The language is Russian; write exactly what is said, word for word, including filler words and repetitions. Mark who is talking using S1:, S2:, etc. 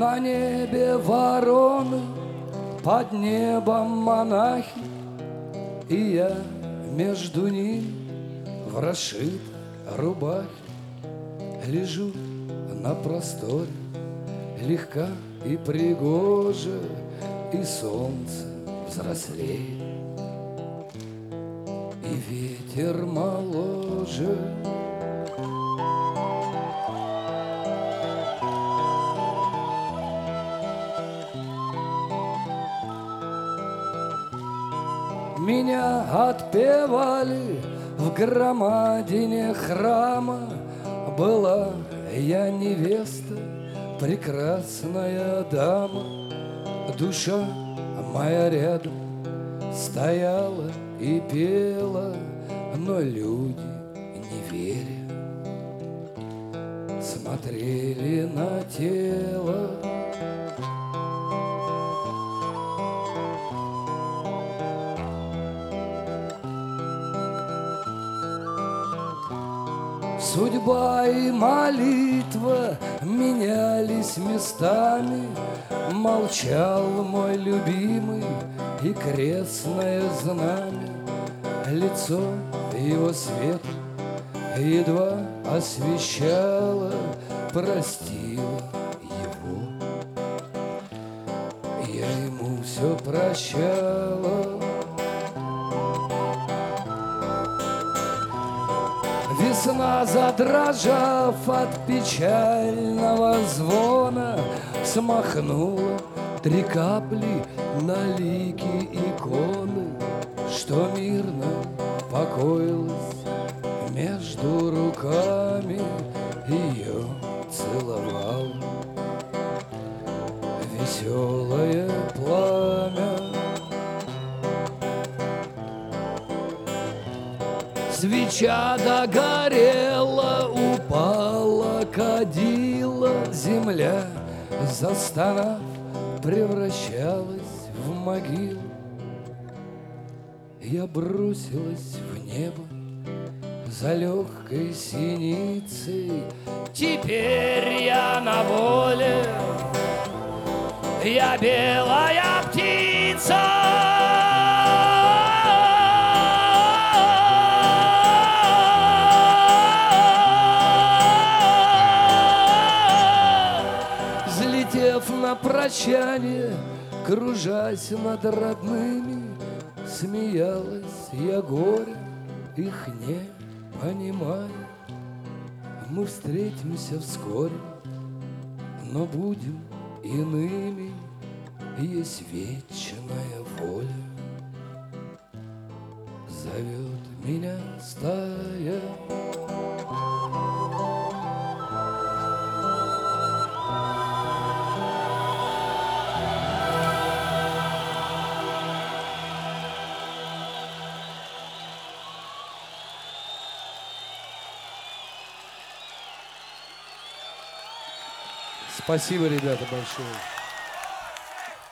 S1: На небе вороны, под небом монахи, и я между ними в расшитой рубахе лежу на просторе, легка и пригожа, и солнце взрослеет, и ветер моложе. Меня отпевали в громадине храма. Была я невеста, прекрасная дама. Душа моя рядом стояла и пела, но люди, не веря, смотрели на тело. Судьба и молитва менялись местами. Молчал мой любимый и крестное знамя. Лицо его света едва освещало, простила его. Я ему все прощала. Весна, задрожав от печального звона, смахнула три капли на лики иконы, что мирно покоилась между руками. Ее целовал веселое пламя. Свеча догорела, упала кадила, земля, застонав, превращалась в могилу. Я бросилась в небо за легкой синицей. Теперь я на воле, я белая птица. На прощание, кружась над родными, смеялась я горя, их не понимая. Мы встретимся вскоре, но будем иными, есть вечная воля. Зовет меня стая. Спасибо, ребята, большое.